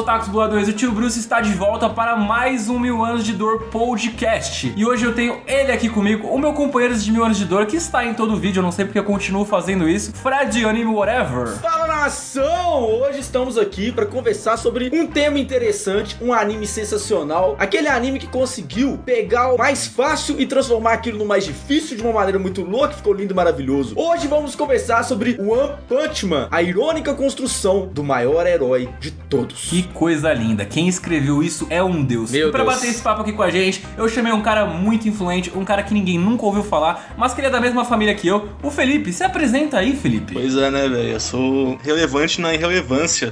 otakus boladores, o Tio Bruce está de volta para mais um 1000 Anos de Dor podcast. E hoje eu tenho ele aqui comigo, o meu companheiro de 1000 Anos de Dor, que está em todo o vídeo, eu não sei porque eu continuo fazendo isso, Fred Anime Whatever. Fala, nação! Hoje estamos aqui para conversar sobre um tema interessante, um anime sensacional, aquele anime que conseguiu pegar o mais fácil e transformar aquilo no mais difícil de uma maneira muito louca, ficou lindo e maravilhoso. Hoje vamos conversar sobre One Punch Man, a irônica construção do maior herói de todos. Que coisa linda, quem escreveu isso é um deus. Meu e pra Deus. bater esse papo aqui com a gente, eu chamei um cara muito influente, um cara que ninguém nunca ouviu falar, mas que ele é da mesma família que eu, o Felipe. Se apresenta aí, Felipe. Pois é, né, velho? Eu sou relevante na irrelevância.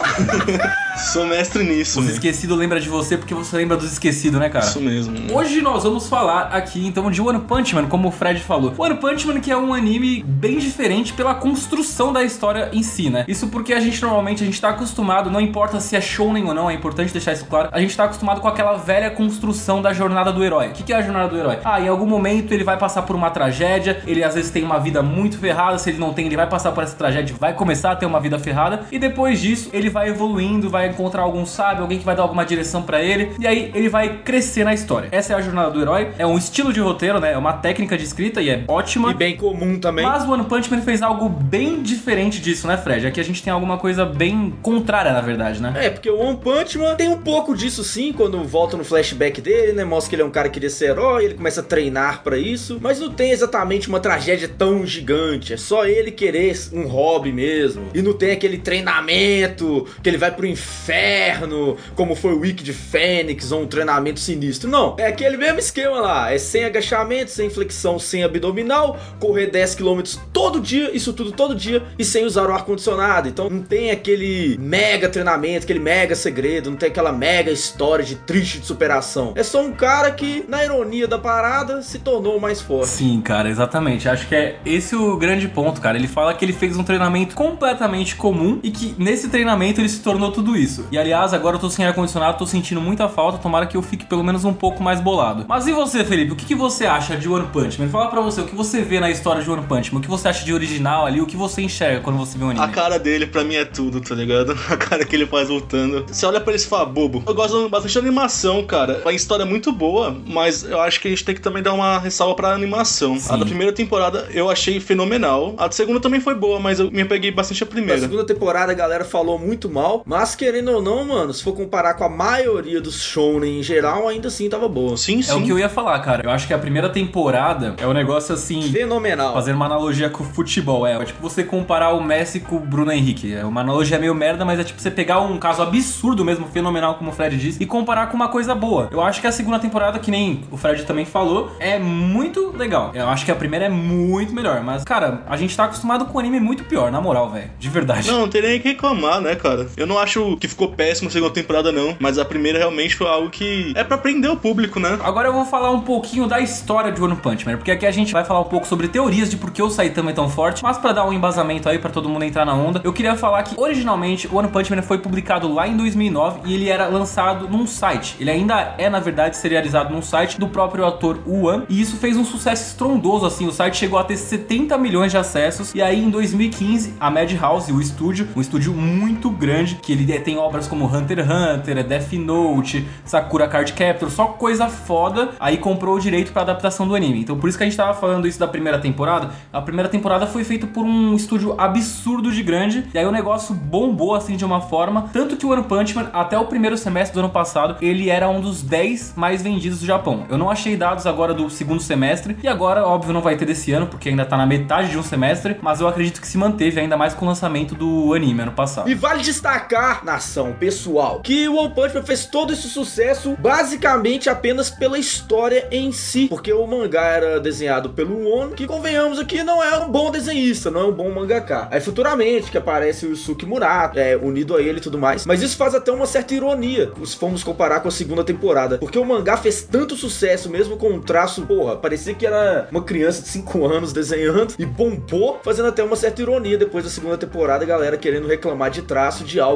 Sou mestre nisso, Os né? esquecidos lembram de você porque você lembra dos esquecidos, né, cara? Isso mesmo. Hoje nós vamos falar aqui, então, de One Punch Man, como o Fred falou. One Punch Man que é um anime bem diferente pela construção da história em si, né? Isso porque a gente tá acostumado, não importa se é shounen ou não, é importante deixar isso claro, a gente tá acostumado com aquela velha construção da jornada do herói. O que é a jornada do herói? Em algum momento ele vai passar por uma tragédia, ele às vezes tem uma vida muito ferrada, se ele não tem, ele vai passar por essa tragédia, vai começar a ter uma vida ferrada, e depois disso ele vai evoluindo, vai encontrar algum sábio, alguém que vai dar alguma direção pra ele, e aí ele vai crescer na história. Essa é a jornada do herói, é um estilo de roteiro, né? É uma técnica de escrita e é ótima. E bem comum também. Mas o One Punch Man fez algo bem diferente disso, né, Fred? Aqui a gente tem alguma coisa bem contrária, na verdade, né? É, porque o One Punch Man tem um pouco disso sim, quando volta no flashback dele, né? Mostra que ele é um cara que queria ser herói, ele começa a treinar pra isso, mas não tem exatamente uma tragédia tão gigante, é só ele querer um hobby mesmo. E não tem aquele treinamento que ele vai pro inferno, como foi o Wicked Fênix, ou um treinamento sinistro. Não, é aquele mesmo esquema lá, é sem agachamento, sem flexão, sem abdominal, correr 10 km todo dia, isso tudo todo dia, e sem usar o ar-condicionado. Então não tem aquele mega treinamento, aquele mega segredo, não tem aquela mega história de triste de superação. É só um cara que, na ironia da parada, se tornou mais forte. Sim, cara, exatamente. Acho que é esse o grande ponto, cara. Ele fala que ele fez um treinamento completamente comum e que nesse treinamento ele se tornou tudo isso. E aliás, agora eu tô sem ar-condicionado, tô sentindo muita falta, tomara que eu fique pelo menos um pouco mais bolado. Mas e você, Felipe? O que você acha de One Punch Man? Fala pra você, o que você vê na história de One Punch Man? O que você acha de original ali? O que você enxerga quando você vê um anime? A cara dele, pra mim, é tudo, tá ligado? A cara que ele faz lutando. Você olha pra ele e fala, bobo. Eu gosto bastante da animação, cara. A história é muito boa, mas eu acho que a gente tem que também dar uma ressalva pra animação. Sim. A da primeira temporada eu achei fenomenal. A da segunda também foi boa, mas eu me apeguei bastante à Na primeira. segunda temporada a galera falou muito mal, mas querendo ou não, mano, se for comparar com a maioria dos shounen em geral, ainda assim tava boa. Sim, É o que sim. eu ia falar, cara. Eu acho que a primeira temporada é um negócio assim... Fenomenal. Fazer uma analogia com o futebol, é tipo você comparar o Messi com o Bruno Henrique. É uma analogia meio merda, mas é tipo você pegar um caso absurdo mesmo, fenomenal, como o Fred disse, e comparar com uma coisa boa. Eu acho que a segunda temporada, que nem o Fred também falou, é muito legal. Eu acho que a primeira é muito melhor, mas, cara, a gente tá acostumado com anime muito pior, na moral, velho. De verdade. Não tem nem o que reclamar, né, cara? Eu não acho que ficou péssimo a segunda temporada, não. Mas a primeira realmente foi algo que é pra prender o público, né? Agora eu vou falar um pouquinho da história de One Punch Man, porque aqui a gente vai falar um pouco sobre teorias de por que o Saitama é tão forte, mas pra dar um embasamento aí pra todo mundo entrar na onda, eu queria falar que originalmente o One Punch Man foi publicado lá em 2009 e ele era lançado num site. Ele ainda é, na verdade, serializado num site do próprio autor One, e isso fez um sucesso estrondoso, assim, o site chegou a ter 70 milhões de acessos, e aí em 2015 a Madhouse, o estúdio, um estúdio muito grande, que ele tem obras como Hunter x Hunter, Death Note, Sakura Card Captor, só coisa foda, aí comprou o direito pra adaptação do anime. Então por isso que a gente tava falando isso da primeira temporada. A primeira temporada foi feita por um estúdio absurdo de grande, e aí o negócio bombou assim de uma forma, tanto que o One Punch Man, até o primeiro semestre do ano passado, ele era um dos 10 mais vendidos do Japão. Eu não achei dados agora do segundo semestre, e agora, óbvio, não vai ter desse ano, porque ainda tá na metade de um semestre, mas eu acredito que se manteve ainda mais com o lançamento do anime ano passado. E vale destacar, nação, pessoal, que o One Punch Man fez todo esse sucesso basicamente apenas pela história em si, porque o mangá era desenhado pelo Ono, que convenhamos aqui não é um bom desenhista, não é um bom mangaka. Aí futuramente que aparece o Yusuke Murata, unido a ele e tudo mais, mas isso faz até uma certa ironia, se formos comparar com a segunda temporada, porque o mangá fez tanto sucesso mesmo com um traço, porra, parecia que era uma criança de 5 anos desenhando e bombou, fazendo até uma certa ironia depois da segunda temporada, a galera querendo reclamar de traço de algo que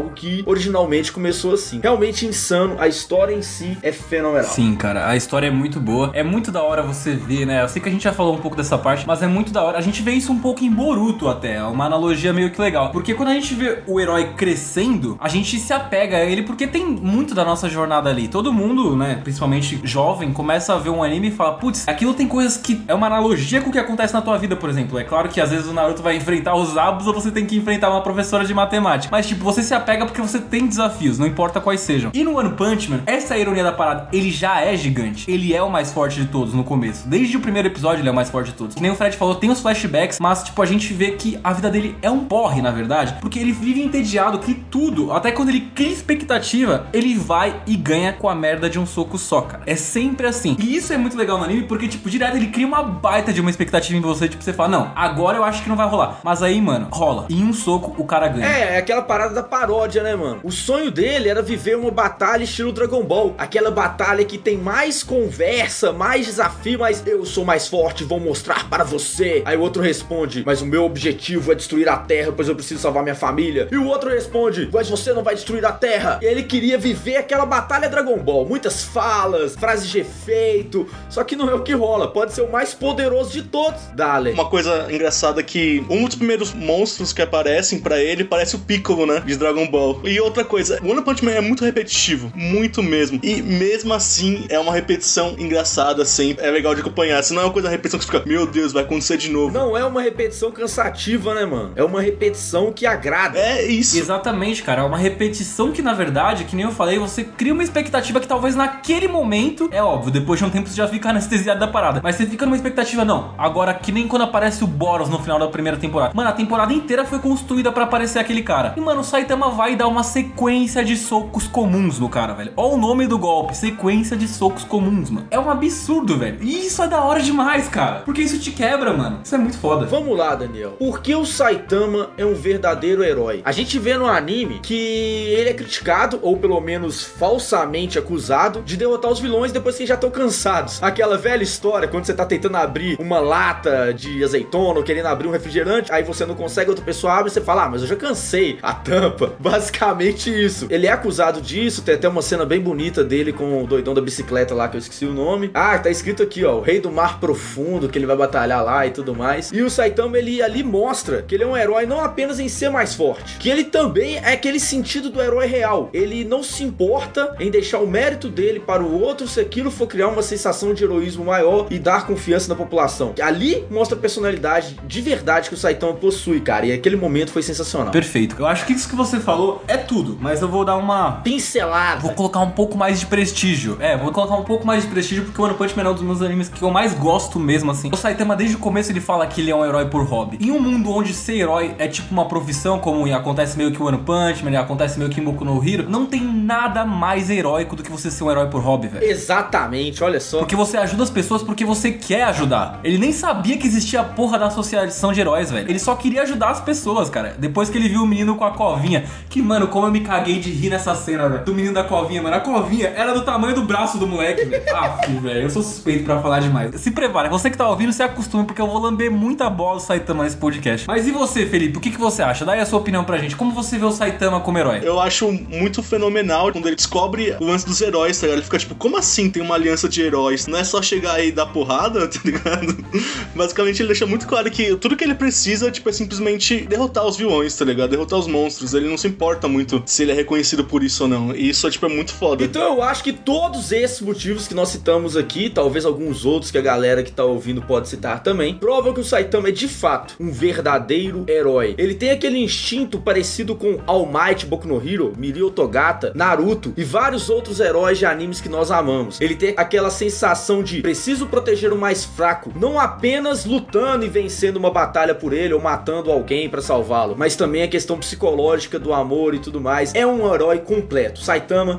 originalmente começou assim. Realmente insano, a história em si é fenomenal. Sim, cara, a história é muito boa. É muito da hora você ver, né? Eu sei que a gente já falou um pouco dessa parte, mas é muito da hora. A gente vê isso um pouco em Boruto até. É uma analogia meio que legal. Porque quando a gente vê o herói crescendo, a gente se apega a ele porque tem muito da nossa jornada ali. Todo mundo, né, principalmente jovem, começa a ver um anime e fala, putz, aquilo tem coisas que é uma analogia com o que acontece na tua vida, por exemplo. É claro que às vezes o Naruto vai enfrentar os Zabus ou você tem que enfrentar uma professora de matemática. Mas, tipo, você se apega porque você tem desafios, não importa quais sejam. E no One Punch Man, essa é a ironia da parada. Ele já é gigante. Ele é o mais forte de todos no começo. Desde o primeiro episódio ele é o mais forte de todos. Que nem o Fred falou, tem os flashbacks, mas, tipo, a gente vê que a vida dele é um porre, na verdade. Porque ele vive entediado que tudo, até quando ele cria expectativa, ele vai e ganha com a merda de um soco só, cara. É sempre assim. E isso é muito legal no anime, porque, tipo, direto ele cria uma baita de uma expectativa em você. Tipo, você fala, não, agora eu acho que não vai rolar. Mas aí, mano, rola. Em um soco, o cara ganha. É aquela parada da paródia, né, mano? O sonho dele era viver uma batalha estilo Dragon Ball. Aquela batalha que tem mais conversa, mais desafio, mas eu sou mais forte, vou mostrar para você. Aí o outro responde, mas o meu objetivo é destruir a Terra, pois eu preciso salvar minha família. E o outro responde, mas você não vai destruir a Terra. E ele queria viver aquela batalha Dragon Ball. Muitas falas, frases de efeito. Só que não é o que rola. Pode ser o mais poderoso de todos. Dale. Uma coisa engraçada é que um dos primeiros monstros que aparecem pra ele parece o Piccolo, né? De Dragon Ball. E outra coisa, o One Punch Man é muito repetitivo. Muito mesmo. E mesmo assim, é uma repetição engraçada, assim. É legal de acompanhar. Se não é uma coisa, uma repetição que você fica, meu Deus, vai acontecer de novo. Não é uma repetição cansativa, né, mano? É uma repetição que agrada. É isso. Exatamente, cara. É uma repetição que, na verdade, que nem eu falei, você cria uma expectativa que talvez naquele momento, é óbvio, depois de um tempo você já fica anestesiado da parada. Mas você fica numa expectativa, não. Agora, que nem quando aparece o Boros no final da primeira temporada. Mano, a temporada inteira foi construída pra aparecer aquele cara. E, mano, o Saitama vai dar uma sequência de socos comuns no cara, velho. Olha o nome do golpe, sequência de socos comuns, mano. É um absurdo, velho. E isso é da hora demais, cara. Porque isso te quebra, mano. Isso é muito foda. Vamos lá, Daniel. Por que o Saitama é um verdadeiro herói? A gente vê no anime que ele é criticado, ou pelo menos falsamente acusado, de derrotar os vilões depois que já estão cansados. Aquela velha história, quando você tá tentando abrir uma lata de azeitona ou querendo abrir um refrigerante, aí você não consegue, outra pessoa abre e você fala, mas eu já cansei a tampa. Basicamente isso. Ele é acusado disso, tem até uma cena bem bonita dele com o doidão da bicicleta lá, que eu esqueci o nome. Ah, tá escrito aqui, ó, o rei do mar profundo, que ele vai batalhar lá e tudo mais. E o Saitama, ele ali mostra que ele é um herói não apenas em ser mais forte, que ele também é aquele sentido do herói real. Ele não se importa em deixar o mérito dele para o outro se aquilo for criar uma sensação de heroísmo maior e dar confiança na população. Ali mostra a personalidade de verdade que o Saitama possui, cara, e aquele momento foi sensacional. Perfeito. Eu acho que isso que você falou é tudo, mas eu vou dar uma pincelada. Vou colocar um pouco mais de prestígio. Vou colocar um pouco mais de prestígio porque o One Punch Man é um dos meus animes que eu mais gosto mesmo, assim. O Saitama, desde o começo, ele fala que ele é um herói por hobby. Em um mundo onde ser herói é tipo uma profissão, como acontece meio que o One Punch Man, acontece meio que em Boku no Hero, não tem nada mais heróico do que você ser um herói por hobby, velho. Exatamente, olha só. Porque você ajuda as pessoas porque você quer ajudar. Ele nem sabia que existia a porra da associação de heróis, velho. Ele só queria ajudar as pessoas, cara. Depois que ele viu o menino com a covinha, que, mano, como eu me caguei de rir nessa cena, velho. Do menino da covinha, mano. A covinha era do tamanho do braço do moleque, velho. Velho, eu sou suspeito pra falar demais. Se prepare, você que tá ouvindo, se acostume, porque eu vou lamber muita bola do Saitama nesse podcast. Mas e você, Felipe? O que você acha? Dá aí a sua opinião pra gente. Como você vê o Saitama como herói? Eu acho muito fenomenal quando ele descobre o lance dos heróis, tá ligado? Ele fica tipo, como assim tem uma aliança de heróis? Não é só chegar aí e dar porrada, tá ligado? Basicamente ele deixa muito claro que tudo que ele precisa, tipo, é simplesmente derrotar os vilões, tá ligado? Derrotar os monstros. Ele não se importa muito se ele é reconhecido por isso ou não. E isso, tipo, é muito foda. Então eu acho que todos esses motivos que nós citamos aqui, talvez alguns outros que a galera que tá ouvindo pode citar também, provam que o Saitama é de fato um verdadeiro herói. Ele tem aquele instinto parecido com All Might, Boku no Hero, Mirio Togata, Naruto e vários outros heróis de animes que nós amamos. Ele tem aquela sensação de preciso proteger o mais fraco, não apenas lutando e vencendo uma batalha por ele ou matando alguém pra salvá-lo, mas também a questão psicológica do amor e tudo mais. É um herói completo. Saitama,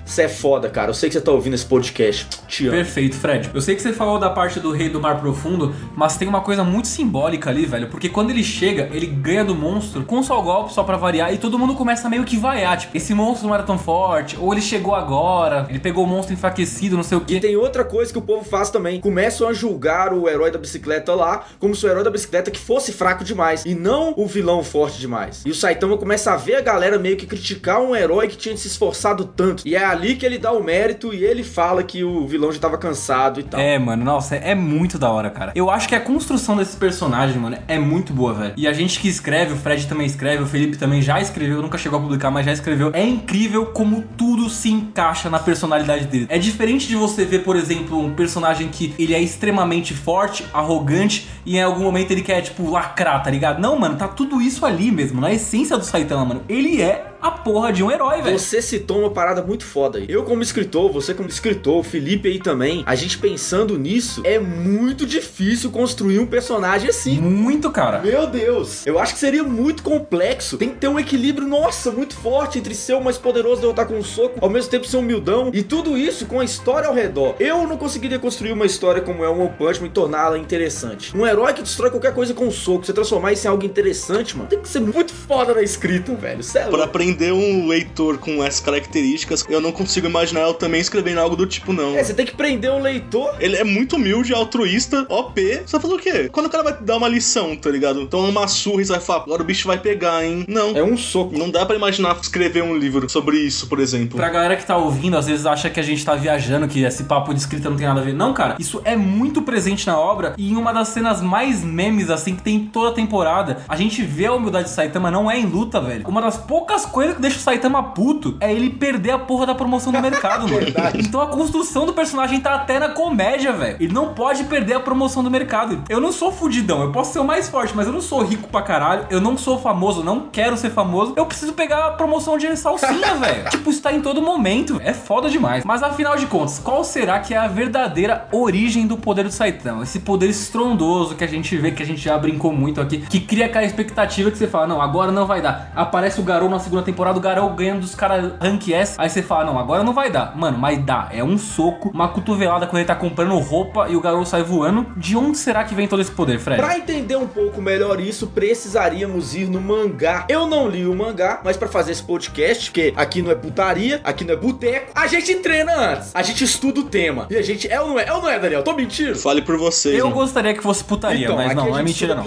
você é foda, cara. Eu sei que você tá ouvindo esse podcast. Te amo. Perfeito, Fred. Eu sei que você falou da parte do Rei do Mar Profundo, mas tem uma coisa muito simbólica ali, velho. Porque quando ele chega, ele ganha do monstro com só o golpe, só pra variar, e todo mundo começa meio que vaiar. Tipo, esse monstro não era tão forte, ou ele chegou agora, ele pegou o monstro enfraquecido, não sei o quê. E tem outra coisa que o povo faz também. Começam a julgar o herói da bicicleta lá como se o herói da bicicleta que fosse fraco demais, e não o vilão forte demais. E o Saitama começa a ver a galera meio que criticar um herói que tinha se esforçado tanto. E é ali que ele dá o mérito e ele fala que o vilão já tava cansado e tal. É, mano, nossa, é muito da hora, cara. Eu acho que a construção desse personagem, mano, é muito boa, velho. E a gente que escreve, o Fred também escreve, o Felipe também já escreveu, nunca chegou a publicar, mas já escreveu. É incrível como tudo se encaixa na personalidade dele. É diferente de você ver, por exemplo, um personagem que ele é extremamente forte, arrogante, e em algum momento ele quer, tipo, lacrar, tá ligado? Não, mano, tá tudo isso ali mesmo, na essência do Saitama, mano. Ele é a porra de um herói, velho. Você citou uma parada muito foda aí. Eu como escritor, você como escritor, o Felipe aí também, a gente pensando nisso, é muito difícil construir um personagem assim. Muito, cara. Meu Deus. Eu acho que seria muito complexo. Tem que ter um equilíbrio, nossa, muito forte entre ser o mais poderoso, derrotar com um soco, ao mesmo tempo ser humildão, e tudo isso com a história ao redor. Eu não conseguiria construir uma história como é o One Punch Man e torná-la interessante. Um herói que destrói qualquer coisa com um soco, você transformar isso em algo interessante, mano, tem que ser muito foda na escrita, velho. Sério. Pra aprender um leitor com essas características, eu não consigo imaginar eu também escrevendo algo do tipo, não. É, você tem que prender um leitor. Ele é muito humilde, altruísta, OP. Você vai fazer o quê? Quando o cara vai dar uma lição, tá ligado? Então uma surra e você vai falar, agora o bicho vai pegar, hein? Não. É um soco. Não dá pra imaginar escrever um livro sobre isso, por exemplo. Pra galera que tá ouvindo, às vezes acha que a gente tá viajando, que esse papo de escrita não tem nada a ver. Não, cara, isso é muito presente na obra, e em uma das cenas mais memes, assim, que tem em toda a temporada, a gente vê a humildade de Saitama não é em luta, velho. Uma das poucas coisas que deixa o Saitama puto é ele perder a porra da promoção do mercado, mano. Então a construção do personagem tá até na comédia, velho. Ele não pode perder a promoção do mercado. Eu não sou fudidão, eu posso ser o mais forte, mas eu não sou rico pra caralho, eu não sou famoso, não quero ser famoso, eu preciso pegar a promoção de salsinha, velho. Tipo, isso tá em todo momento, é foda demais. Mas afinal de contas, qual será que é a verdadeira origem do poder do Saitama? Esse poder estrondoso que a gente vê, que a gente já brincou muito aqui, que cria aquela expectativa que você fala, não, agora não vai dar. Aparece o Garou na segunda temporada, o Garou ganhando dos caras rank S, aí você fala, não, agora não vai dar. Mano, mas dá. É um soco, uma cotovelada quando ele tá comprando roupa e o Garou sai voando. De onde será que vem todo esse poder, Fred? Pra entender um pouco melhor isso, precisaríamos ir no mangá. Eu não li o mangá, mas pra fazer esse podcast, porque aqui não é putaria, aqui não é boteco, a gente treina antes. A gente estuda o tema. E a gente... É ou não é? É ou não é, Daniel? Tô mentindo? Fale por vocês. Eu gostaria que fosse putaria, então, mas não é mentira, não.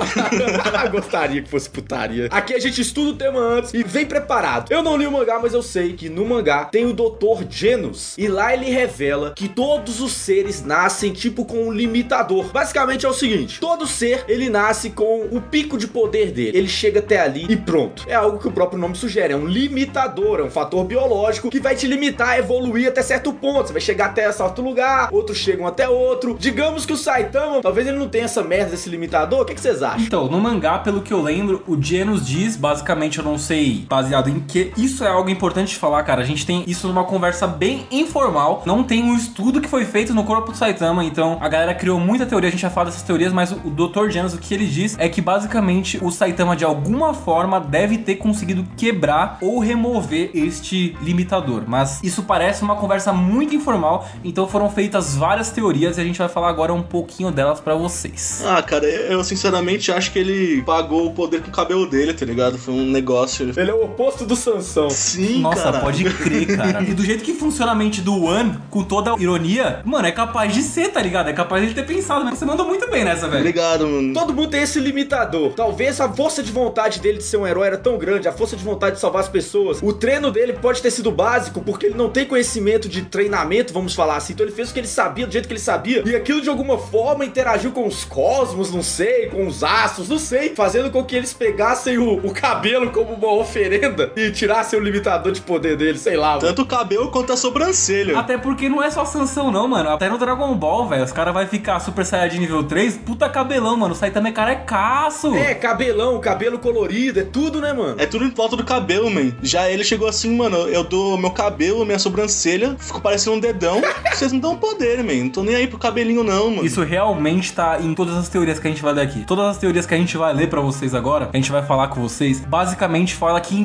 Gostaria que fosse putaria. Aqui a gente estuda o tema antes e vem preparado. Eu não li o mangá, mas eu sei que no mangá tem o Dr. Genos. E lá ele revela que todos os seres nascem tipo com um limitador. Basicamente é o seguinte: todo ser, ele nasce com o pico de poder dele. Ele chega até ali e pronto. É algo que o próprio nome sugere. É um limitador, é um fator biológico que vai te limitar a evoluir até certo ponto. Você vai chegar até certo lugar, outros chegam até outro. Digamos que o Saitama, talvez ele não tenha essa merda desse limitador. O que vocês acham? Então, no mangá, pelo que eu lembro, o Genos diz, basicamente eu não sei baseado em que, isso é algo importante de falar, cara. A gente tem isso numa conversa bem informal, não tem um estudo que foi feito no corpo do Saitama, então a galera criou muita teoria, a gente já fala dessas teorias, mas o Dr. Genos, o que ele diz é que basicamente o Saitama de alguma forma deve ter conseguido quebrar ou remover este limitador, mas isso parece uma conversa muito informal, então foram feitas várias teorias e a gente vai falar agora um pouquinho delas pra vocês. Ah, cara, eu sinceramente acho que ele pagou o poder com o cabelo dele, tá ligado? Foi um negócio... Ele é o oposto do Sansão. Sim, nossa, cara. Pode crer, cara. E do jeito que funciona a mente do One, com toda a ironia, mano, é capaz de ser, tá ligado? É capaz de ele ter pensado, mas você mandou muito bem nessa, velho. Obrigado, mano. Todo mundo tem esse limitador. Talvez a força de vontade dele de ser um herói era tão grande, a força de vontade de salvar as pessoas. O treino dele pode ter sido básico, porque ele não tem conhecimento de treinamento, vamos falar assim. Então ele fez o que ele sabia, do jeito que ele sabia. E aquilo de alguma forma interagiu com os cosmos, não sei, com os astros, não sei. Fazendo com que eles pegassem o cabelo como uma oferenda e tirassem o limitador de poder dele, sei lá. Tanto o cabelo quanto a sobrancelha. Até porque não é só Sansão não, mano. Até no Dragon Ball, velho, os caras vão ficar Super Saiyajin nível 3, puta cabelão, mano. O Saitama é carecaço. É, cabelão, cabelo colorido, é tudo, né, mano? É tudo em volta do cabelo, man. Já ele chegou assim, mano, eu dou meu cabelo, minha sobrancelha, fico parecendo um dedão. Vocês não dão poder, man. Não tô nem aí pro cabelinho, não, mano. Isso realmente tá em todas as teorias que a gente vai ler aqui. Todas as teorias que a gente vai ler pra vocês agora, que a gente vai falar com vocês, basicamente fala que em troca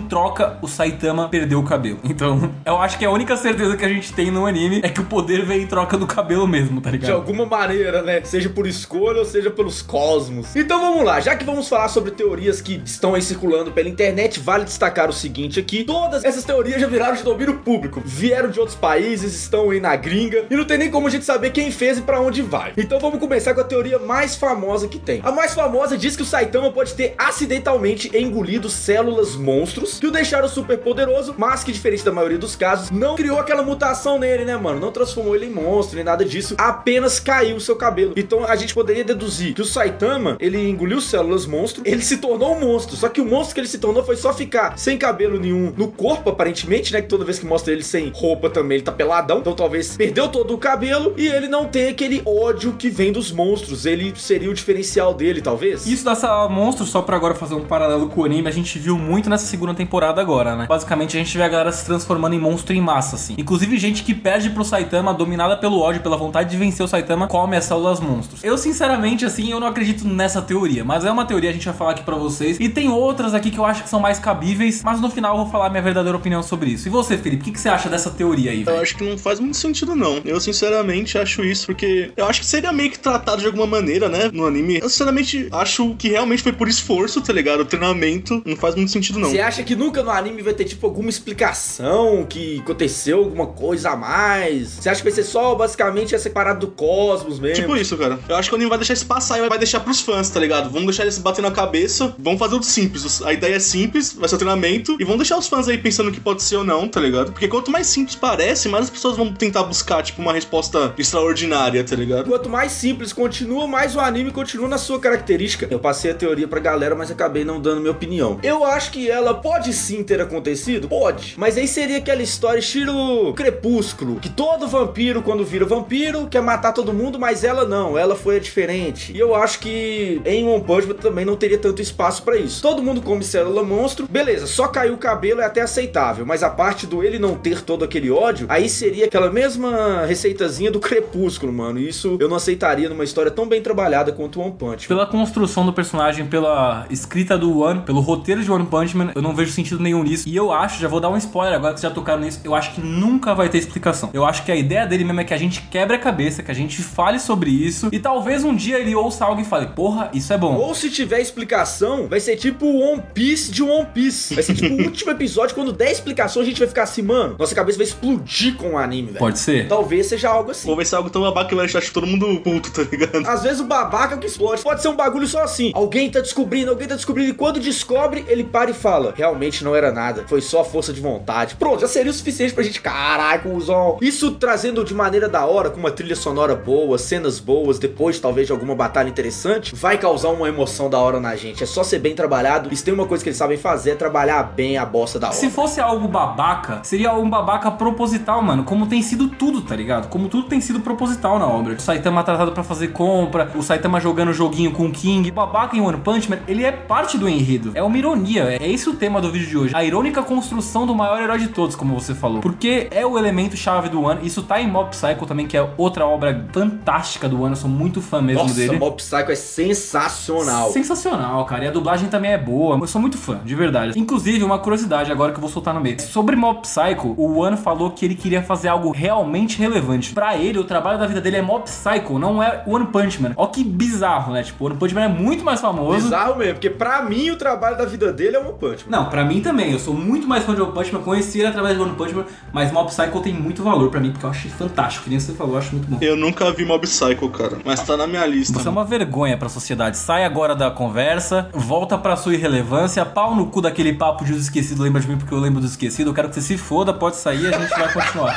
troca, o Saitama perdeu o cabelo. Então, eu acho que a única certeza que a gente tem no anime é que o poder veio em troca do cabelo mesmo, tá ligado? De alguma maneira, né? Seja por escolha ou seja pelos cosmos. Então vamos lá, já que vamos falar sobre teorias que estão aí circulando pela internet, vale destacar o seguinte aqui: todas essas teorias já viraram de domínio público, vieram de outros países, estão aí na gringa, e não tem nem como a gente saber quem fez e pra onde vai. Então vamos começar com a teoria mais famosa que tem. A mais famosa diz que o Saitama pode ter acidentalmente engolido células monstros que o deixaram super poderoso, mas que, diferente da maioria dos casos, não criou aquela mutação nele, né, mano? Não transformou ele em monstro, nem nada disso, apenas caiu o seu cabelo. Então a gente poderia deduzir que o Saitama, ele engoliu células monstro, ele se tornou um monstro, só que o monstro que ele se tornou foi só ficar sem cabelo nenhum no corpo, aparentemente, né, que toda vez que mostra ele sem roupa também, ele tá peladão, então talvez perdeu todo o cabelo e ele não tem aquele ódio que vem dos monstros, ele seria o diferencial dele, talvez? Isso dessa monstro, só pra agora fazer um paralelo com o anime, a gente viu muito nessa segunda temporada agora, né? Basicamente a gente vê a galera se transformando em monstro em massa, assim. Inclusive gente que perde pro Saitama, dominada pelo ódio, pela vontade de vencer o Saitama, come as células monstros. Eu, sinceramente, assim, eu não acredito nessa teoria, mas é uma teoria, a gente vai falar aqui pra vocês. E tem outras aqui que eu acho que são mais cabíveis, mas no final eu vou falar minha verdadeira opinião sobre isso. E você, Felipe, o que você acha dessa teoria aí, velho? Eu acho que não faz muito sentido, não. Eu, sinceramente, acho isso, porque eu acho que seria meio que tratado de alguma maneira, né, no anime. Eu, sinceramente, acho que realmente foi por esforço, tá ligado? O treinamento não faz muito sentido, não. Você acha que nunca no anime vai ter, tipo, alguma explicação que aconteceu alguma coisa a mais? Você acha que vai ser só, basicamente, essa parada do cosmos mesmo? Tipo isso, cara. Eu acho que o anime vai deixar isso passar e vai deixar pros fãs, tá ligado? Vamos deixar eles batendo na cabeça, vamos fazer o simples. A ideia é simples, vai ser o treinamento, e vamos deixar os fãs aí pensando que pode ser ou não, tá ligado? Porque quanto mais simples parece, mais as pessoas vão tentar buscar, tipo, uma resposta extraordinária, tá ligado? Quanto mais simples continua, mais o anime continua na sua característica. Eu passei a teoria pra galera, mas acabei não dando minha opinião. Eu acho que ela pode sim ter acontecido, pode, mas aí seria aquela história estilo Crepúsculo, que todo vampiro, quando vira vampiro, quer matar todo mundo, mas ela não, ela foi a diferente. E eu acho que em One Punch Man também não teria tanto espaço pra isso. Todo mundo come célula monstro, beleza, só caiu o cabelo é até aceitável, mas a parte do ele não ter todo aquele ódio, aí seria aquela mesma receitazinha do Crepúsculo, mano. E isso eu não aceitaria numa história tão bem trabalhada quanto One Punch Man. Pela construção do personagem, pela escrita do One, pelo roteiro de One Punch Man, eu não vejo sentido nenhum nisso. E eu acho, já vou dar um spoiler agora que vocês já tocaram nisso, eu acho que nunca vai ter explicação. Eu acho que a ideia dele mesmo é que a gente quebre a cabeça, que a gente fale sobre isso, e talvez um dia ele ouça algo e fale, porra, isso é bom. Ou se tiver explicação, vai ser tipo o One Piece de One Piece. Vai ser tipo o último episódio, quando der explicação, a gente vai ficar assim, mano, nossa cabeça vai explodir com o anime, velho. Pode ser? Talvez seja algo assim. Ou vai ser algo tão babaca que vai deixar todo mundo puto, tá ligado? Às vezes o babaca é o que explode. Pode ser um bagulho só assim. Alguém tá descobrindo, e quando descobre, ele para e fala, realmente não era nada, foi só força de vontade. Pronto, já seria o suficiente pra gente, caralho, cuzão. Isso trazendo de maneira da hora, com uma trilha sonora boa, cenas boas, depois talvez de alguma batalha interessante, vai causar uma emoção da hora na gente. É só ser bem trabalhado. Isso tem uma coisa que eles sabem fazer, é trabalhar bem a bosta da hora. Se fosse algo babaca, seria um babaca proposital, mano. Como tem sido tudo, tá ligado? Como tudo tem sido proposital na obra. O Saitama tratado pra fazer compra, o Saitama jogando joguinho com o King. O babaca em One Punch Man, ele é parte do enredo. É uma ironia. É esse o tema do vídeo de hoje. A irônica construção do maior herói de todos, como você falou. Porque é o elemento chave do One. Isso tá em Mob Psycho também, que é outra obra fantástica do One. Eu sou muito fã mesmo dele. Nossa, Mob Psycho é sensacional. Sensacional, cara. E a dublagem também é boa. Eu sou muito fã, de verdade. Inclusive, uma curiosidade agora que eu vou soltar no meio. Sobre Mob Psycho, o One falou que ele queria fazer algo realmente relevante. Pra ele, o trabalho da vida dele é Mob Psycho, não é One Punch Man. Ó que bizarro, né? Tipo, One Punch Man é muito mais famoso. Bizarro mesmo, porque pra mim o trabalho da vida dele é One Punch Man. Não, pra mim também. Eu sou muito mais fã de One Punch Man. Conheci ele através de One Punch Man, mas Mob Psycho tem muito valor pra mim, porque eu achei fantástico. Que nem você falou, eu acho muito bom. Eu nunca vi Mob Psycho, cara, mas tá na minha lista. Você é uma vergonha pra sociedade. Sai agora da conversa, volta pra sua irrelevância, pau no cu daquele papo de os esquecidos, lembra de mim porque eu lembro dos esquecidos. Eu quero que você se foda, pode sair, a gente vai continuar.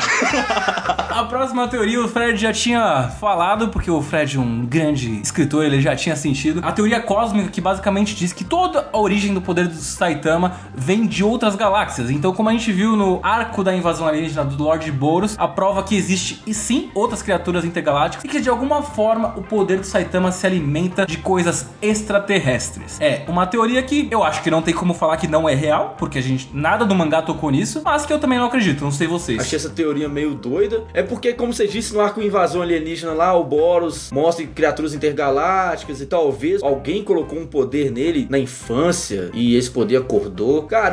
A próxima teoria o Fred já tinha falado, porque o Fred é um grande escritor, ele já tinha sentido. A teoria cósmica, que basicamente diz que toda a origem do poder do Saitama vem de outras galáxias. Então, como a gente viu no arco da invasão alienígena do Lord Boros, a prova que existe, e sim, outras criaturas intergalácticas, e que de alguma forma o poder do Saitama se alimenta de coisas extraterrestres. É uma teoria que eu acho que não tem como falar que não é real, porque a gente nada do mangá tocou nisso, mas que eu também não acredito, não sei vocês. Achei essa teoria meio doida. É porque, como você disse, no arco invasão alienígena lá, o Boros mostra criaturas intergalácticas e talvez alguém colocou um poder nele na infância e esse poder acordou. Cara,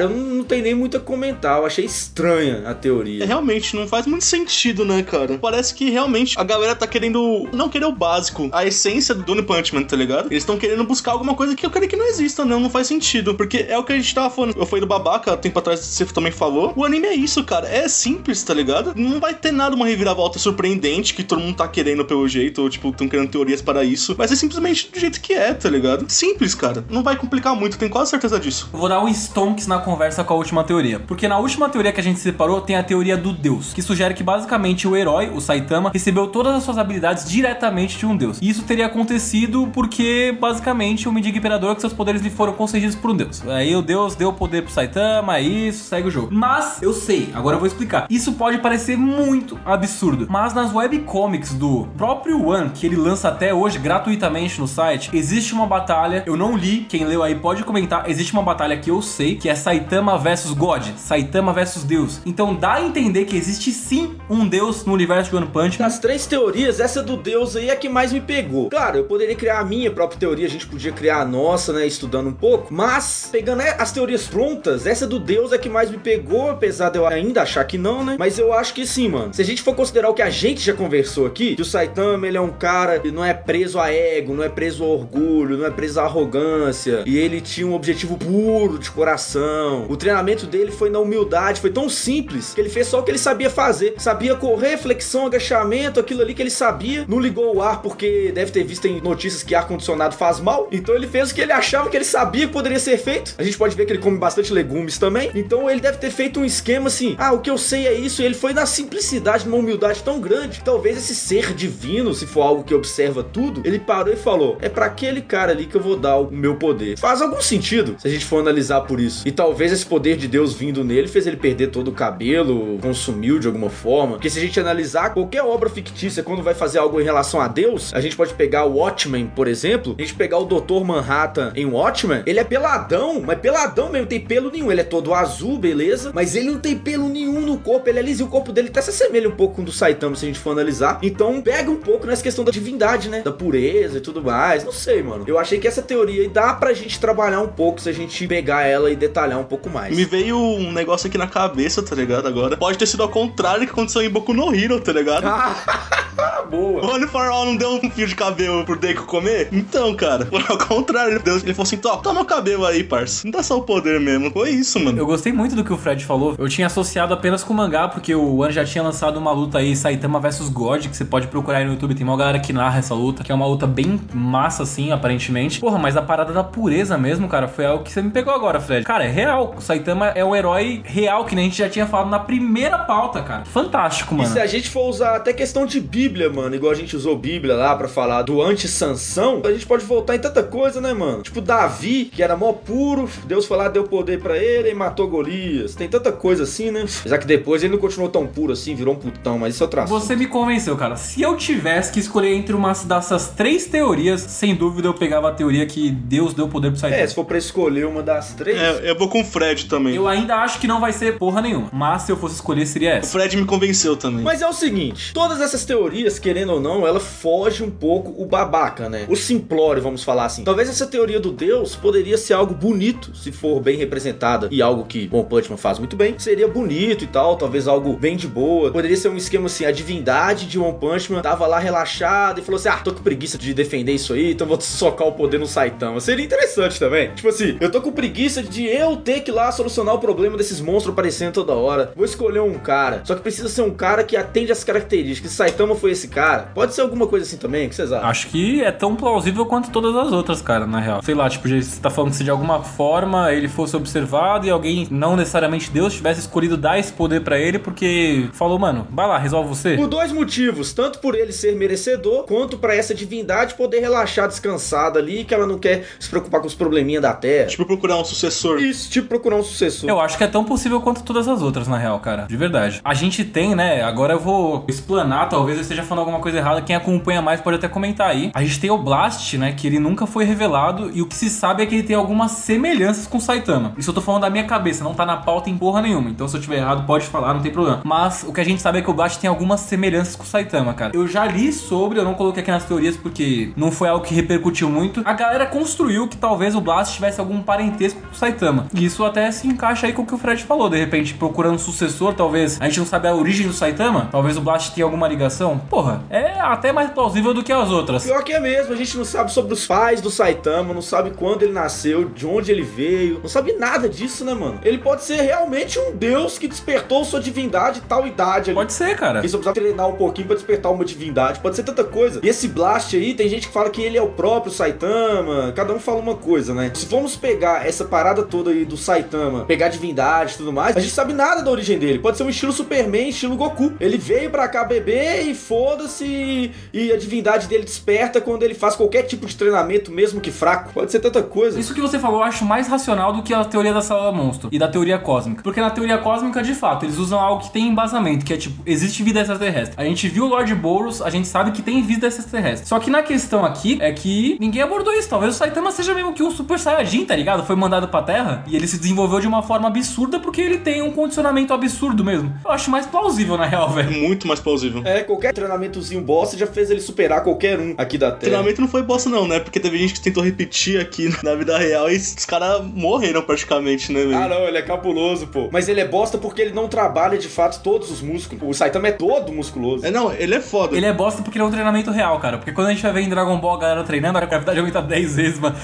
Cara, eu não tenho nem muito a comentar. Eu achei estranha a teoria. Realmente, não faz muito sentido, né, cara? Parece que realmente a galera tá querendo não querer o básico, a essência do One Punch Man, tá ligado? Eles estão querendo buscar alguma coisa que eu creio que não exista, não faz sentido. Porque é o que a gente tava falando. Eu falei do Babaca, tempo atrás você também falou. O anime é isso, cara. É simples, tá ligado? Não vai ter nada, uma reviravolta surpreendente que todo mundo tá querendo pelo jeito, ou tipo, estão criando teorias para isso. Vai ser simplesmente do jeito que é, tá ligado? Simples, cara. Não vai complicar muito, tenho quase certeza disso. Vou dar um stonks na conversa com a última teoria. Porque na última teoria que a gente separou, tem a teoria do Deus, que sugere que basicamente o herói, o Saitama, recebeu todas as suas habilidades diretamente de um Deus. E isso teria acontecido porque, basicamente, o Mendigo Imperador, que seus poderes lhe foram concedidos por um Deus. Aí o Deus deu o poder pro Saitama, isso, segue o jogo. Mas, eu sei, agora eu vou explicar. Isso pode parecer muito absurdo, mas nas webcomics do próprio One, que ele lança até hoje gratuitamente no site, existe uma batalha, eu não li, quem leu aí pode comentar, existe uma batalha que eu sei, que é Saitama vs God, Saitama vs Deus. Então dá a entender que existe sim um Deus no universo de One Punch Man. Das três teorias, essa do Deus aí é a que mais me pegou. Claro, eu poderia criar a minha própria teoria, a gente podia criar a nossa, né, estudando um pouco, mas pegando as teorias prontas, essa do Deus é a que mais me pegou, apesar de eu ainda achar que não, né, mas eu acho que sim, mano. Se a gente for considerar o que a gente já conversou aqui, que o Saitama, ele é um cara que não é preso a ego, não é preso a orgulho, não é preso a arrogância, e ele tinha um objetivo puro de coração. O treinamento dele foi na humildade, foi tão simples que ele fez só o que ele sabia fazer. Sabia correr, flexão, agachamento, aquilo ali que ele sabia. Não ligou o ar porque deve ter visto em notícias que ar-condicionado faz mal. Então ele fez o que ele achava que ele sabia que poderia ser feito. A gente pode ver que ele come bastante legumes também. Então ele deve ter feito um esquema assim, o que eu sei é isso. E ele foi na simplicidade, numa humildade tão grande. Talvez esse ser divino, se for algo que observa tudo, ele parou e falou, é pra aquele cara ali que eu vou dar o meu poder. Faz algum sentido se a gente for analisar por isso. E talvez esse poder de Deus vindo nele fez ele perder todo o cabelo, consumiu de alguma forma. Porque se a gente analisar qualquer obra fictícia, quando vai fazer algo em relação a Deus, a gente pode pegar o Watchmen, por exemplo, a gente pegar o Dr. Manhattan em Watchmen, ele é peladão, mas peladão mesmo, não tem pelo nenhum, ele é todo azul, beleza, mas ele não tem pelo nenhum no corpo, ele é liso e o corpo dele até se assemelha um pouco com o do Saitama, se a gente for analisar. Então pega um pouco nessa questão da divindade, né, da pureza e tudo mais, não sei, mano. Eu achei que essa teoria aí dá pra gente trabalhar um pouco se a gente pegar ela e detalhar um pouco mais. Me veio um negócio aqui na cabeça, tá ligado, agora. Pode ter sido ao contrário que aconteceu em Boku no Hero, tá ligado? Boa. O One for All não deu um fio de cabelo pro Deku comer? Então, cara, foi ao contrário. Ele falou assim, toma o cabelo aí, parça. Não dá só o poder mesmo. Foi isso, mano. Eu gostei muito do que o Fred falou. Eu tinha associado apenas com o mangá, porque o One já tinha lançado uma luta aí, Saitama vs God, que você pode procurar aí no YouTube. Tem uma galera que narra essa luta, que é uma luta bem massa, assim, aparentemente. Porra, mas a parada da pureza mesmo, cara, foi algo que você me pegou agora, Fred. Cara, é real. O Saitama é um herói real, que nem a gente já tinha falado na primeira pauta, cara. Fantástico, mano. E se a gente for usar até questão de Bíblia, mano, igual a gente usou Bíblia lá pra falar do anti-Sansão, a gente pode voltar em tanta coisa, né, mano? Tipo Davi, que era mó puro, Deus foi lá, deu poder pra ele e matou Golias. Tem tanta coisa assim, né? Apesar que depois ele não continuou tão puro assim, virou um putão, mas isso é outra assunto. Você me convenceu, cara. Se eu tivesse que escolher entre uma dessas três teorias, sem dúvida eu pegava a teoria que Deus deu poder pro Saitama. Se for pra escolher uma das três... eu vou com o Fred também. Eu ainda acho que não vai ser porra nenhuma, mas se eu fosse escolher seria O essa. Fred me convenceu também. Mas é o seguinte, todas essas teorias, querendo ou não, ela foge um pouco o babaca, né? O simplório, vamos falar assim. Talvez essa teoria do Deus poderia ser algo bonito, se for bem representada, e algo que One Punch Man faz muito bem. Seria bonito e tal, talvez algo bem de boa. Poderia ser um esquema assim, a divindade de One Punch Man tava lá relaxada e falou assim, tô com preguiça de defender isso aí, então vou socar o poder no Saitama. Seria interessante também. Tipo assim, eu tô com preguiça de eu ter que ir lá solucionar o problema desses monstros aparecendo toda hora. Vou escolher um cara, só que precisa ser um cara que atende as características. Se Saitama foi esse cara, pode ser alguma coisa assim também, o que vocês acham? Acho que é tão plausível quanto todas as outras, cara, na real. Sei lá, tipo, você tá falando que se de alguma forma ele fosse observado e alguém, não necessariamente Deus, tivesse escolhido dar esse poder pra ele porque falou, mano, vai lá, resolve você. Por dois motivos, tanto por ele ser merecedor, quanto pra essa divindade poder relaxar descansada ali, que ela não quer se preocupar com os probleminhas da Terra. Tipo procurar um sucessor. Isso, tipo procurar um sucessor. Eu acho que é tão possível quanto todas as outras, na real, cara. De verdade. A gente tem, né, agora eu vou explanar, talvez eu esteja falando alguma coisa errada, quem acompanha mais pode até comentar aí. A gente tem o Blast, né, que ele nunca foi revelado e o que se sabe é que ele tem algumas semelhanças com o Saitama. Isso eu tô falando da minha cabeça, não tá na pauta em porra nenhuma, então se eu tiver errado pode falar, não tem problema. Mas o que a gente sabe é que o Blast tem algumas semelhanças com o Saitama, cara. Eu já li sobre, eu não coloquei aqui nas teorias porque não foi algo que repercutiu muito. A galera construiu que talvez o Blast tivesse algum parentesco com o Saitama. E isso até se encaixa aí com o que o Fred falou, de repente procurando um sucessor, talvez. A gente não sabe a origem do Saitama, talvez o Blast tenha alguma ligação. Porra, é até mais plausível do que as outras. Pior que é mesmo, a gente não sabe sobre os pais do Saitama, não sabe quando ele nasceu, de onde ele veio, não sabe nada disso, né, mano? Ele pode ser realmente um deus que despertou sua divindade tal idade ali. Pode ser, cara. Ele só precisava treinar um pouquinho pra despertar uma divindade, pode ser tanta coisa. E esse Blast aí, tem gente que fala que ele é o próprio Saitama, cada um fala uma coisa, né? Se formos pegar essa parada toda aí do Saitama, pegar divindade e tudo mais, a gente sabe nada da origem dele. Pode ser um estilo Superman, estilo Goku. Ele veio pra cá beber e foda-se, e a divindade dele desperta quando ele faz qualquer tipo de treinamento, mesmo que fraco. Pode ser tanta coisa. Isso que você falou eu acho mais racional do que a teoria da sala monstro e da teoria cósmica. Porque na teoria cósmica, de fato, eles usam algo que tem embasamento, que é tipo, existe vida extraterrestre. A gente viu o Lord Boros, a gente sabe que tem vida extraterrestre. Só que na questão aqui é que ninguém abordou isso. Talvez o Saitama seja mesmo que um Super Saiyajin, tá ligado? Foi mandado pra Terra e ele se desenvolveu de uma forma absurda porque ele tem um condicionamento absurdo mesmo. Eu acho mais plausível, na real, velho. Muito mais plausível. Qualquer treinamentozinho bosta já fez ele superar qualquer um aqui da Terra. Treinamento não foi bosta não, né? Porque teve gente que tentou repetir aqui na vida real e os caras morreram praticamente, né, velho? Ah, não, ele é cabuloso, pô. Mas ele é bosta porque ele não trabalha, de fato, todos os músculos. O Saitama é todo musculoso. Não, ele é foda. Ele é bosta porque ele é um treinamento real, cara. Porque quando a gente vai ver em Dragon Ball a galera treinando, a gravidade aumenta 10 vezes, mano.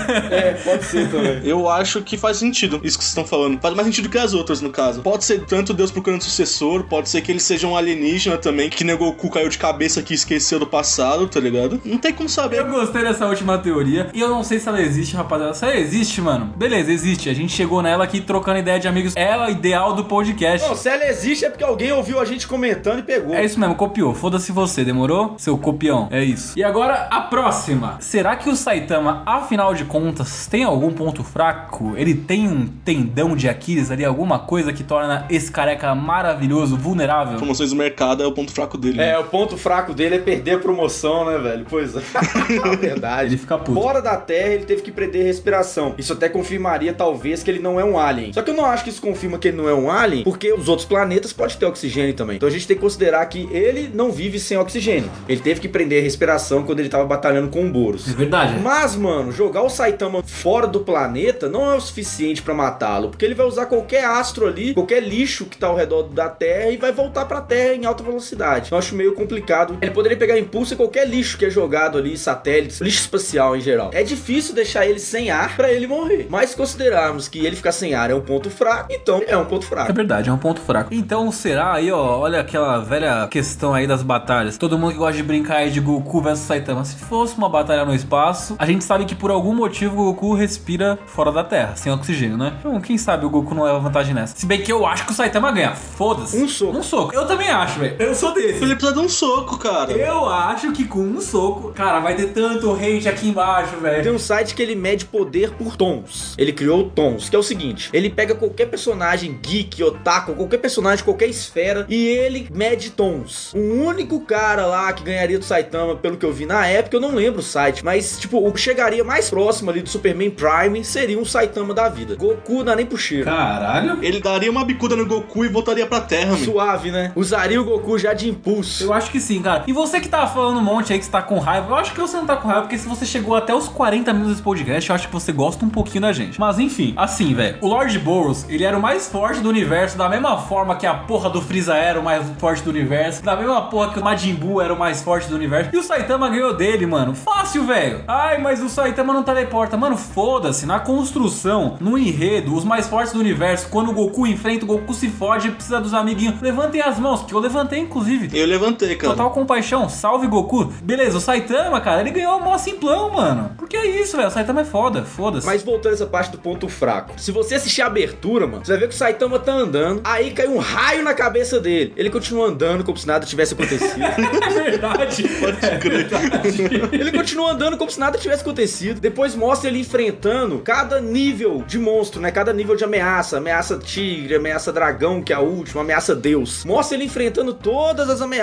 Pode ser também. Eu acho que faz sentido isso que vocês estão falando. Faz mais sentido que as outras, no caso. Pode ser tanto Deus procurando sucessor, pode ser que ele seja um alienígena também, que nem o Goku caiu de cabeça aqui e esqueceu do passado, tá ligado? Não tem como saber. Eu gostei dessa última teoria e eu não sei se ela existe, rapaziada. Se ela existe, mano, beleza, existe. A gente chegou nela aqui trocando ideia de amigos. É a ideal do podcast. Não, se ela existe é porque alguém ouviu a gente comentando e pegou. É isso mesmo, copiou. Foda-se você, demorou? Seu copião. É isso. E agora, a próxima. Será que o Saitama, afinal de contas, tem algum ponto fraco? Ele tem um tendão de Aquiles ali? Alguma coisa que torna esse careca maravilhoso, vulnerável? Promoções do mercado é o ponto fraco dele. O ponto fraco dele é perder a promoção, né, velho? Pois é. Na verdade. Ele fica puto. Fora da Terra, ele teve que prender a respiração. Isso até confirmaria, talvez, que ele não é um alien. Só que eu não acho que isso confirma que ele não é um alien, porque os outros planetas podem ter oxigênio também. Então a gente tem que considerar que ele não vive sem oxigênio. Ele teve que prender a respiração quando ele tava batalhando com o Boros. É verdade. Mas, mano, jogar o Saitama fora do planeta não é o suficiente pra matá-lo, porque ele vai usar qualquer astro ali, qualquer lixo que tá ao redor da Terra e vai voltar pra Terra em alta velocidade. Eu acho meio complicado. Ele poderia pegar impulso em qualquer lixo que é jogado ali, satélites, lixo espacial em geral. É difícil deixar ele sem ar pra ele morrer. Mas se considerarmos que ele ficar sem ar é um ponto fraco, então é um ponto fraco. É verdade, é um ponto fraco. Então será aí, ó, olha aquela velha questão aí das batalhas. Todo mundo que gosta de brincar aí de Goku versus Saitama. Se fosse uma batalha no espaço, a gente sabe que por algum motivo o Goku respira fora da Terra, sem oxigênio, né? Então quem sabe o Goku não leva vantagem nessa. Se bem que eu acho que o Saitama ganha. Foda-se. Um soco. Um soco. Eu também acho, velho. Eu sou desse. Ele precisa de um soco, cara. Eu acho que com um soco, cara, vai ter tanto hate aqui embaixo, velho. Tem um site que ele mede poder por tons. Ele criou tons, que é o seguinte: ele pega qualquer personagem geek, otaku, qualquer personagem, qualquer esfera, e ele mede tons. O único cara lá que ganharia do Saitama, pelo que eu vi na época, eu não lembro o site, mas tipo, o que chegaria mais próximo ali do Superman Prime seria um Saitama da vida. Goku dá nem pro cheiro. Caralho. Ele daria uma bicuda no Goku e voltaria pra Terra, mano. Suave, né? Usaria o Goku já de impulso. Eu acho que sim, cara. E você que tá falando um monte aí que você tá com raiva, eu acho que você não tá com raiva, porque se você chegou até os 40 minutos desse podcast, eu acho que você gosta um pouquinho da gente. Mas enfim, assim, velho, o Lord Boros, ele era o mais forte do universo, da mesma forma que a porra do Freeza era o mais forte do universo, da mesma porra que o Majin Buu era o mais forte do universo, e o Saitama ganhou dele, mano. Fácil, velho. Ai, mas o Saitama não teleporta. Mano, foda-se. Na construção, no enredo, os mais fortes do universo, quando o Goku enfrenta, o Goku se fode e precisa dos amiguinhos. Levantem as mãos, que eu levantei, inclusive. Eu levantei, cara. Total compaixão, salve Goku. Beleza, o Saitama, cara, ele ganhou a mó simplão, mano. Porque é isso, velho, o Saitama é foda, foda-se. Mas voltando a essa parte do ponto fraco, se você assistir a abertura, mano, você vai ver que o Saitama tá andando, aí cai um raio na cabeça dele. Ele continua andando como se nada tivesse acontecido. É verdade. Pode crer. Ele continua andando como se nada tivesse acontecido. Depois mostra ele enfrentando cada nível de monstro, né? Cada nível de ameaça. Ameaça tigre, ameaça dragão, que é a última, ameaça deus. Mostra ele enfrentando todas as ameaças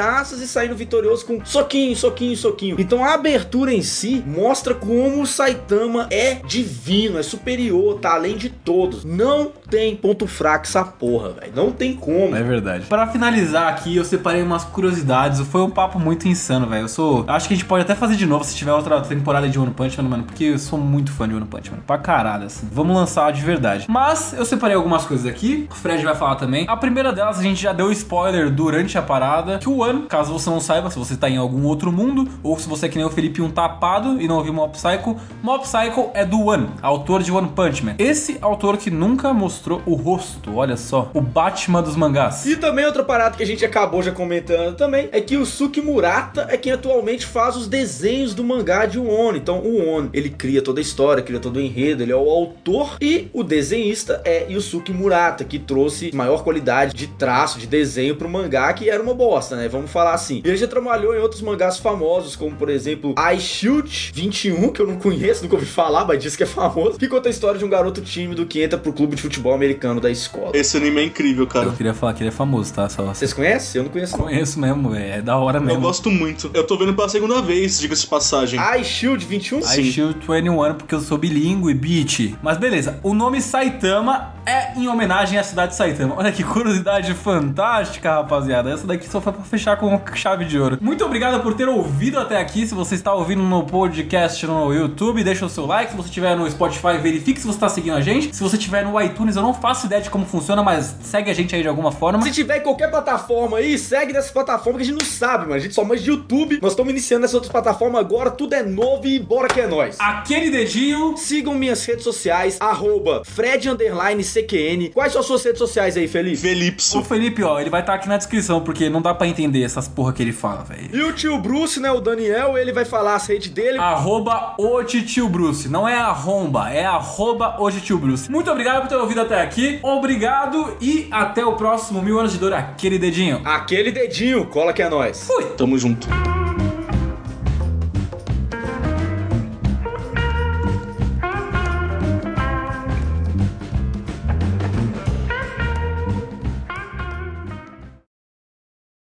e saindo vitorioso com soquinho, soquinho, soquinho. Então a abertura em si mostra como o Saitama é divino, é superior, tá além de todos. Não tem ponto fraco essa porra, velho. Não tem como. É verdade. Pra finalizar aqui, eu separei umas curiosidades. Foi um papo muito insano, velho. Acho que a gente pode até fazer de novo se tiver outra temporada de One Punch Man, mano. Porque eu sou muito fã de One Punch Man. Pra caralho, assim. Vamos lançar de verdade. Mas eu separei algumas coisas aqui. O Fred vai falar também. A primeira delas, a gente já deu spoiler durante a parada. Que o One, caso você não saiba, se você tá em algum outro mundo, ou se você é que nem o Felipe, um tapado e não ouviu Mob Psycho. Mob Psycho é do One, autor de One Punch Man. Esse autor que nunca mostrou o rosto, olha só. O Batman dos mangás. E também outra parada que a gente acabou já comentando também é que o Suki Murata é quem atualmente faz os desenhos do mangá de One. Então o One, ele cria toda a história, cria todo o enredo, ele é o autor, e o desenhista é Yusuke Murata, que trouxe maior qualidade de traço, de desenho pro mangá, que era uma bosta, né? Vamos falar assim. Ele já trabalhou em outros mangás famosos, como por exemplo Ice Shield 21, que eu não conheço, nunca ouvi falar, mas diz que é famoso, que conta a história de um garoto tímido que entra pro clube de futebol americano da escola. Esse anime é incrível, cara. Eu queria falar que ele é famoso, tá? Só... Vocês conhecem? Eu não conheço. Conheço mesmo, velho. É da hora mesmo. Eu gosto muito. Eu tô vendo pela segunda vez, diga-se de passagem. Ice Shield 21? Ice Shield 21, porque eu sou bilíngue, bitch. Mas beleza, o nome Saitama é em homenagem à cidade de Saitama. Olha que curiosidade fantástica, rapaziada. Essa daqui só foi pra fechar com chave de ouro. Muito obrigado por ter ouvido até aqui. Se você está ouvindo no podcast no YouTube, deixa o seu like. Se você estiver no Spotify, verifique se você está seguindo a gente. Se você estiver no iTunes, eu não faço ideia de como funciona, mas segue a gente aí de alguma forma. Se tiver em qualquer plataforma aí, segue nessa plataforma que a gente não sabe, mas a gente só manja de YouTube. Nós estamos iniciando nessas outras plataformas agora, tudo é novo e bora que é nóis. Aquele dedinho. Sigam minhas redes sociais, @Fred_CQN. Quais são as suas redes sociais aí, Felipe? Felipso. O Felipe, ó, ele vai estar aqui na descrição, porque não dá pra entender essas porra que ele fala, velho. E o tio Bruce, né, o Daniel, ele vai falar as redes dele. @otitio Bruce. Não é arromba, é @otitio Bruce. Muito obrigado por ter ouvido até aqui. Obrigado e até o próximo 1000 anos de dor. Aquele dedinho. Aquele dedinho, cola que é nóis. Fui. Tamo junto.